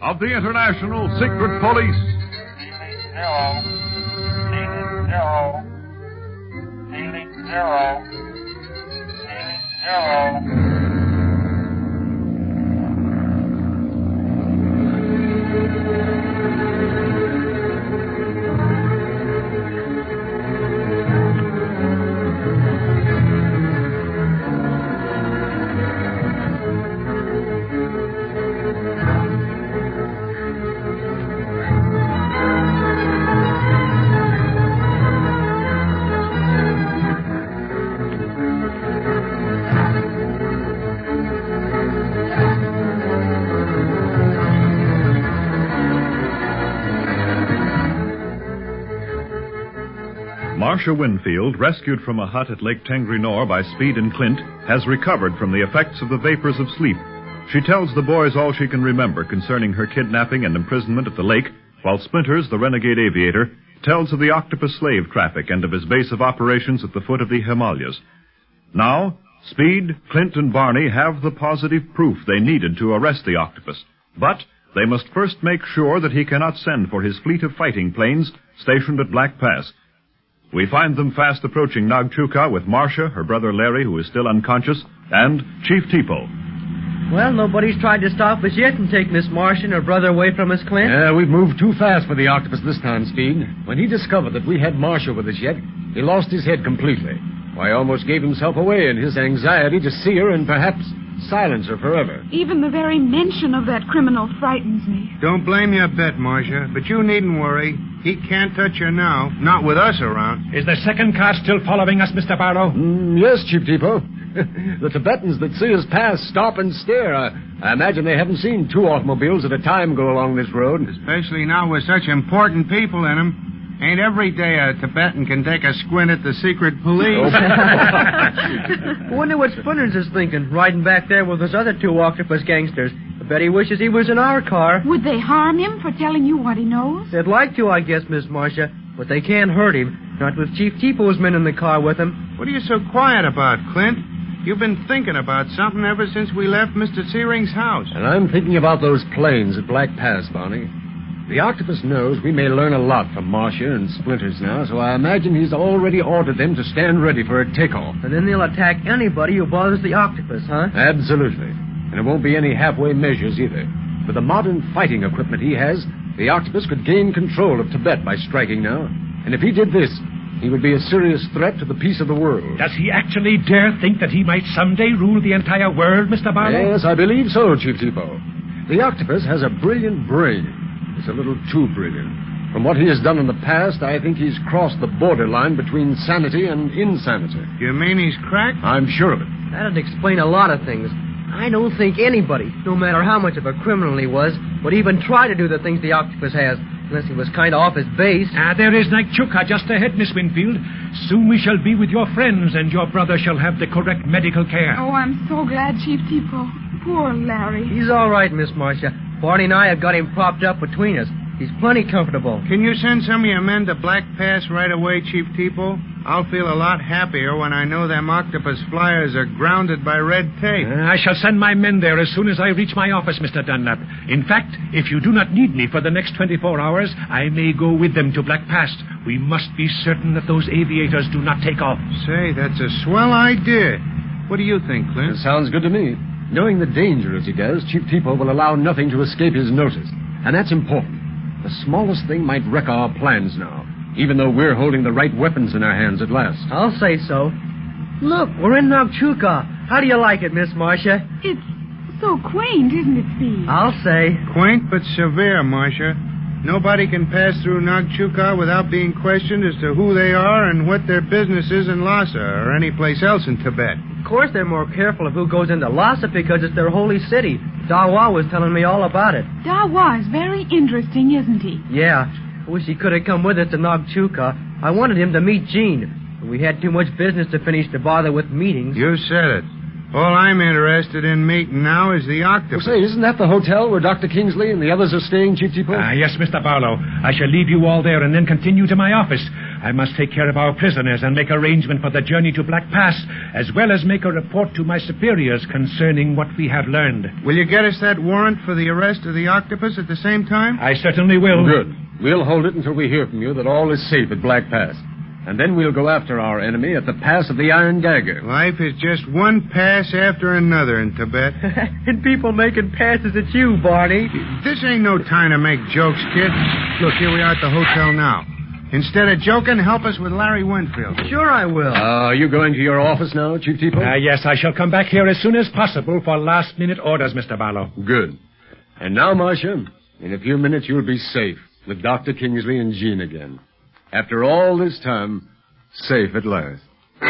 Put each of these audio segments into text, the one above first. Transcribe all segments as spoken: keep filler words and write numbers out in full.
of the International Secret Police. Zero. Zero. Zero. Zero. Zero. Marcia Winfield, rescued from a hut at Lake Tangrenor by Speed and Clint, has recovered from the effects of the vapors of sleep. She tells the boys all she can remember concerning her kidnapping and imprisonment at the lake, while Splinters, the renegade aviator, tells of the octopus slave traffic and of his base of operations at the foot of the Himalayas. Now, Speed, Clint, and Barney have the positive proof they needed to arrest the octopus. But they must first make sure that he cannot send for his fleet of fighting planes stationed at Black Pass. We find them fast approaching Nagchuka with Marcia, her brother Larry, who is still unconscious, and Chief Tipo. Well, nobody's tried to stop us yet and take Miss Marcia and her brother away from us, Clint. Yeah, we've moved too fast for the octopus this time, Speed. When he discovered that we had Marcia with us yet, he lost his head completely. Why, almost gave himself away in his anxiety to see her and perhaps silence her forever. Even the very mention of that criminal frightens me. Don't blame you a bit, Marcia, but you needn't worry. He can't touch her now, not with us around. Is the second car still following us, Mister Barlow? Mm, yes, Chief Tipo. The Tibetans that see us pass stop and stare. I, I imagine they haven't seen two automobiles at a time go along this road. Especially now with such important people in them. Ain't every day a Tibetan can take a squint at the secret police. I wonder what Splinters is thinking, riding back there with those other two octopus gangsters. I bet he wishes he was in our car. Would they harm him for telling you what he knows? They'd like to, I guess, Miss Marcia, but they can't hurt him. Not with Chief Tipo's men in the car with him. What are you so quiet about, Clint? You've been thinking about something ever since we left Mister Searing's house. And I'm thinking about those planes at Black Pass, Barney. The octopus knows we may learn a lot from Marcia and Splinters now, so I imagine he's already ordered them to stand ready for a takeoff. And then they'll attack anybody who bothers the octopus, huh? Absolutely. And it won't be any halfway measures either. With the modern fighting equipment he has, the octopus could gain control of Tibet by striking now. And if he did this, he would be a serious threat to the peace of the world. Does he actually dare think that he might someday rule the entire world, Mister Barlow? Yes, I believe so, Chief Tipo. The octopus has a brilliant brain. It's a little too brilliant. From what he has done in the past, I think he's crossed the borderline between sanity and insanity. You mean he's cracked? I'm sure of it. That'd explain a lot of things. I don't think anybody, no matter how much of a criminal he was, would even try to do the things the octopus has, unless he was kind of off his base. Ah, there is Nagchuka just ahead, Miss Winfield. Soon we shall be with your friends, and your brother shall have the correct medical care. Oh, I'm so glad, Chief Tipo. Poor Larry. He's all right, Miss Marcia. Barney and I have got him propped up between us. He's plenty comfortable. Can you send some of your men to Black Pass right away, Chief Tipo? I'll feel a lot happier when I know them octopus flyers are grounded by red tape. Uh, I shall send my men there as soon as I reach my office, Mister Dunlap. In fact, if you do not need me for the next twenty-four hours, I may go with them to Black Pass. We must be certain that those aviators do not take off. Say, that's a swell idea. What do you think, Clint? It sounds good to me. Knowing the danger as he does, Chief Tipo will allow nothing to escape his notice. And that's important. The smallest thing might wreck our plans now, even though we're holding the right weapons in our hands at last. I'll say so. Look, we're in Nagchuka. How do you like it, Miss Marcia? It's so quaint, isn't it, Steve? I'll say. Quaint but severe, Marcia. Nobody can pass through Nagchuka without being questioned as to who they are and what their business is in Lhasa or any place else in Tibet. Of course they're more careful of who goes into Lhasa because it's their holy city. Dawa was telling me all about it. Dawa is very interesting, isn't he? Yeah. I wish he could have come with us to Nagchuka. I wanted him to meet Jean. But we had too much business to finish to bother with meetings. You said it. All I'm interested in meeting now is the octopus. Well, say, isn't that the hotel where Doctor Kingsley and the others are staying, Chief Depot? Ah, yes, Mister Barlow. I shall leave you all there and then continue to my office. I must take care of our prisoners and make arrangement for the journey to Black Pass, as well as make a report to my superiors concerning what we have learned. Will you get us that warrant for the arrest of the octopus at the same time? I certainly will. Good. We'll hold it until we hear from you that all is safe at Black Pass. And then we'll go after our enemy at the pass of the Iron Dagger. Life is just one pass after another in Tibet. And people making passes at you, Barney. This ain't no time to make jokes, kid. Look, here we are at the hotel now. Instead of joking, help us with Larry Winfield. Sure I will. Uh, are you going to your office now, Chief Depot? Ah, yes, I shall come back here as soon as possible for last-minute orders, Mister Barlow. Good. And now, Marcia, in a few minutes you'll be safe with Doctor Kingsley and Jean again. After all this time, safe at last.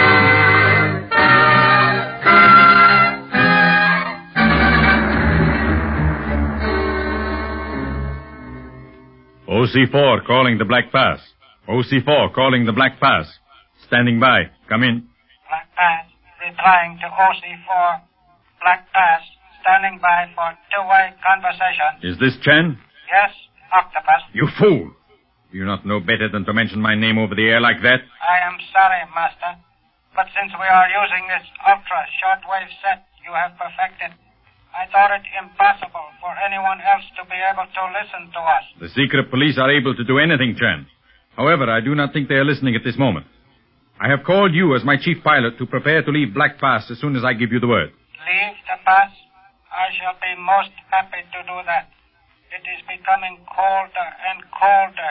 O C four calling the Black Pass. O C four calling the Black Pass. Standing by. Come in. Black Pass, replying to O C four. Black Pass, standing by for two-way conversation. Is this Chen? Yes, Octopus. You fool! Do you not know better than to mention my name over the air like that? I am sorry, Master. But since we are using this ultra shortwave set you have perfected, I thought it impossible for anyone else to be able to listen to us. The secret police are able to do anything, Chen. However, I do not think they are listening at this moment. I have called you as my chief pilot to prepare to leave Black Pass as soon as I give you the word. Leave the pass? I shall be most happy to do that. It is becoming colder and colder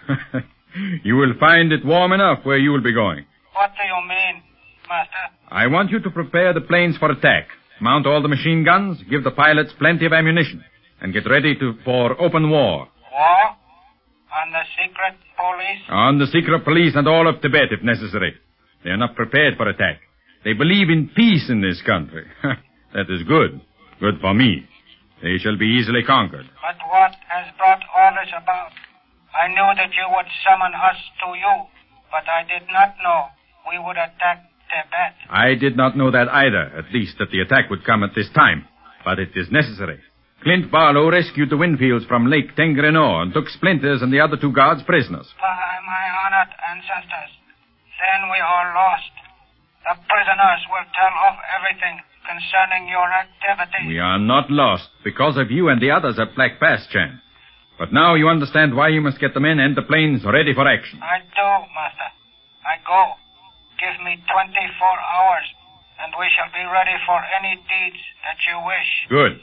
here. You will find it warm enough where you will be going. What do you mean, Master? I want you to prepare the planes for attack. Mount all the machine guns, give the pilots plenty of ammunition, and get ready to for open war. War? On the secret police? On the secret police and all of Tibet, if necessary. They are not prepared for attack. They believe in peace in this country. That is good. Good for me. They shall be easily conquered. But what has brought all this about? I knew that you would summon us to you, but I did not know we would attack Tibet. I did not know that either, at least that the attack would come at this time. But it is necessary. Clint Barlow rescued the Winfields from Lake Tengrenor and took Splinters and the other two guards prisoners. By my honored ancestors, then we are lost. The prisoners will tell of everything concerning your activities. We are not lost because of you and the others at Black Pass, Chan. But now you understand why you must get the men and the planes ready for action. I do, Master. I go. Give me twenty-four hours, and we shall be ready for any deeds that you wish. Good.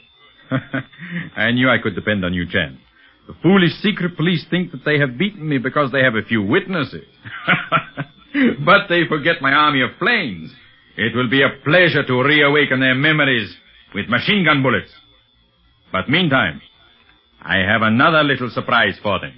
I knew I could depend on you, Chan. The foolish secret police think that they have beaten me because they have a few witnesses. But they forget my army of planes. It will be a pleasure to reawaken their memories with machine gun bullets. But meantime, I have another little surprise for them.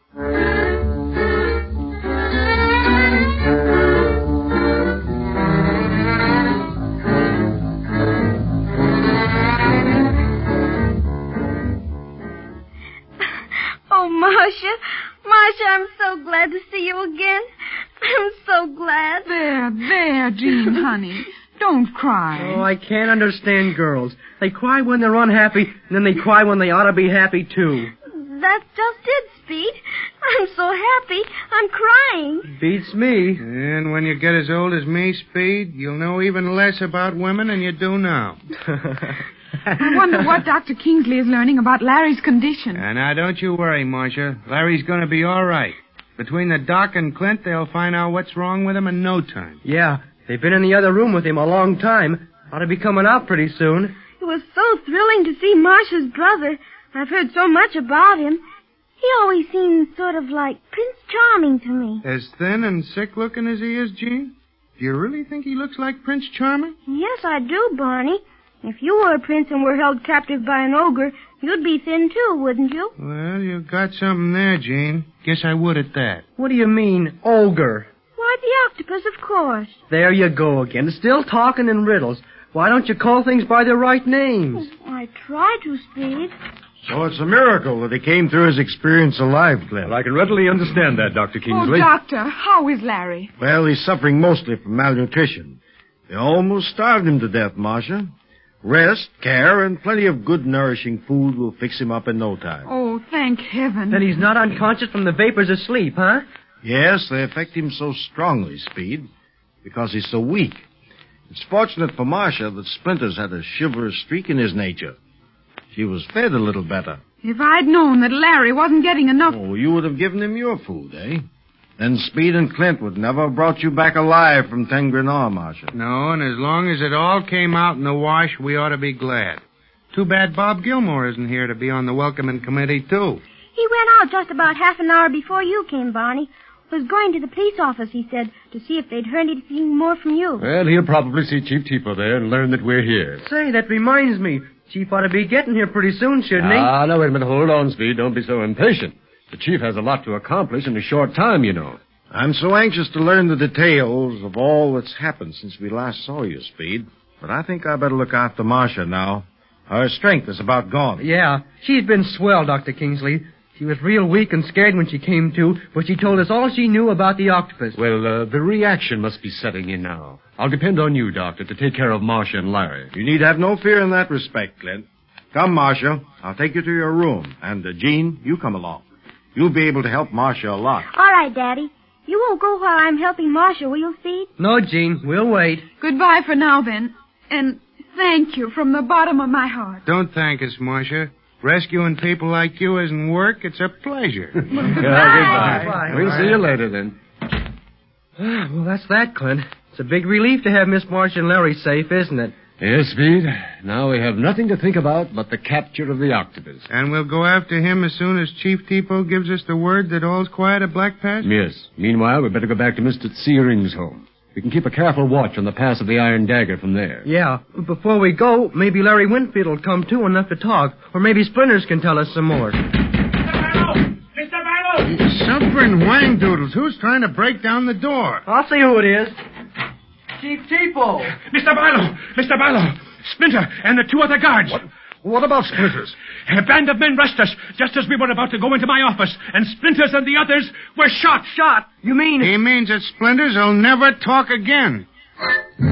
Oh, Marcia. Marcia, I'm so glad to see you again. I'm so glad. There, there, Jean, honey. Don't cry. Oh, I can't understand girls. They cry when they're unhappy, and then they cry when they ought to be happy, too. That's just it, Speed. I'm so happy, I'm crying. Beats me. And when you get as old as me, Speed, you'll know even less about women than you do now. I wonder what Doctor Kingsley is learning about Larry's condition. And now, don't you worry, Marcia. Larry's going to be all right. Between the doc and Clint, they'll find out what's wrong with him in no time. Yeah, they've been in the other room with him a long time. Ought to be coming out pretty soon. It was so thrilling to see Marcia's brother. I've heard so much about him. He always seemed sort of like Prince Charming to me. As thin and sick-looking as he is, Jean? Do you really think he looks like Prince Charming? Yes, I do, Barney. If you were a prince and were held captive by an ogre, you'd be thin too, wouldn't you? Well, you got something there, Jean. Guess I would at that. What do you mean, ogre? Why, the octopus, of course. There you go again. Still talking in riddles. Why don't you call things by their right names? I try to, Speed. So it's a miracle that he came through his experience alive, Clint. Well, I can readily understand that, Doctor Oh, Kingsley. Doctor, how is Larry? Well, he's suffering mostly from malnutrition. They almost starved him to death, Marcia. Rest, care, and plenty of good, nourishing food will fix him up in no time. Oh, thank heaven. Then he's not unconscious from the vapors of sleep, huh? Yes, they affect him so strongly, Speed, because he's so weak. It's fortunate for Marcia that Splinters had a chivalrous streak in his nature. She was fed a little better. If I'd known that Larry wasn't getting enough... Oh, you would have given him your food, eh? Then Speed and Clint would never have brought you back alive from Tengrenor, Marcia. No, and as long as it all came out in the wash, we ought to be glad. Too bad Bob Gilmore isn't here to be on the welcoming committee, too. He went out just about half an hour before you came, Barney. Was going to the police office, he said, to see if they'd heard anything more from you. Well, he'll probably see Chief Tipo there and learn that we're here. Say, that reminds me. Chief ought to be getting here pretty soon, shouldn't he? Ah, now, wait a minute. Hold on, Speed. Don't be so impatient. The Chief has a lot to accomplish in a short time, you know. I'm so anxious to learn the details of all that's happened since we last saw you, Speed. But I think I better look after Marcia now. Her strength is about gone. Yeah, she's been swell, Doctor Kingsley. She was real weak and scared when she came to, but she told us all she knew about the octopus. Well, uh, the reaction must be setting in now. I'll depend on you, Doctor, to take care of Marcia and Larry. You need have no fear in that respect, Clint. Come, Marcia. I'll take you to your room. And, uh, Jean, you come along. You'll be able to help Marcia a lot. All right, Daddy. You won't go while I'm helping Marcia, will you, Speed? No, Jean. We'll wait. Goodbye for now, then. And thank you from the bottom of my heart. Don't thank us, Marcia. Rescuing people like you isn't work. It's a pleasure. Yeah, goodbye. Bye. We'll see you later, then. Well, that's that, Clint. It's a big relief to have Miss Marcia and Larry safe, isn't it? Yes, Speed. Now we have nothing to think about but the capture of the octopus. And we'll go after him as soon as Chief Tipo gives us the word that all's quiet at Black Pass? Yes. Meanwhile, we better go back to Mister Searing's home. We can keep a careful watch on the pass of the Iron Dagger from there. Yeah. Before we go, maybe Larry Winfield will come too enough to talk. Or maybe Splinters can tell us some more. Mister Barlow! Mister Barlow! Suffering whangdoodles. Who's trying to break down the door? I'll see who it is. Chief Tipo. Mister Barlow! Mister Barlow! Splinter and the two other guards. What, what about Splinters? A band of men rushed us just as we were about to go into my office, and Splinters and the others were shot. Shot? You mean... He means that Splinters will never talk again.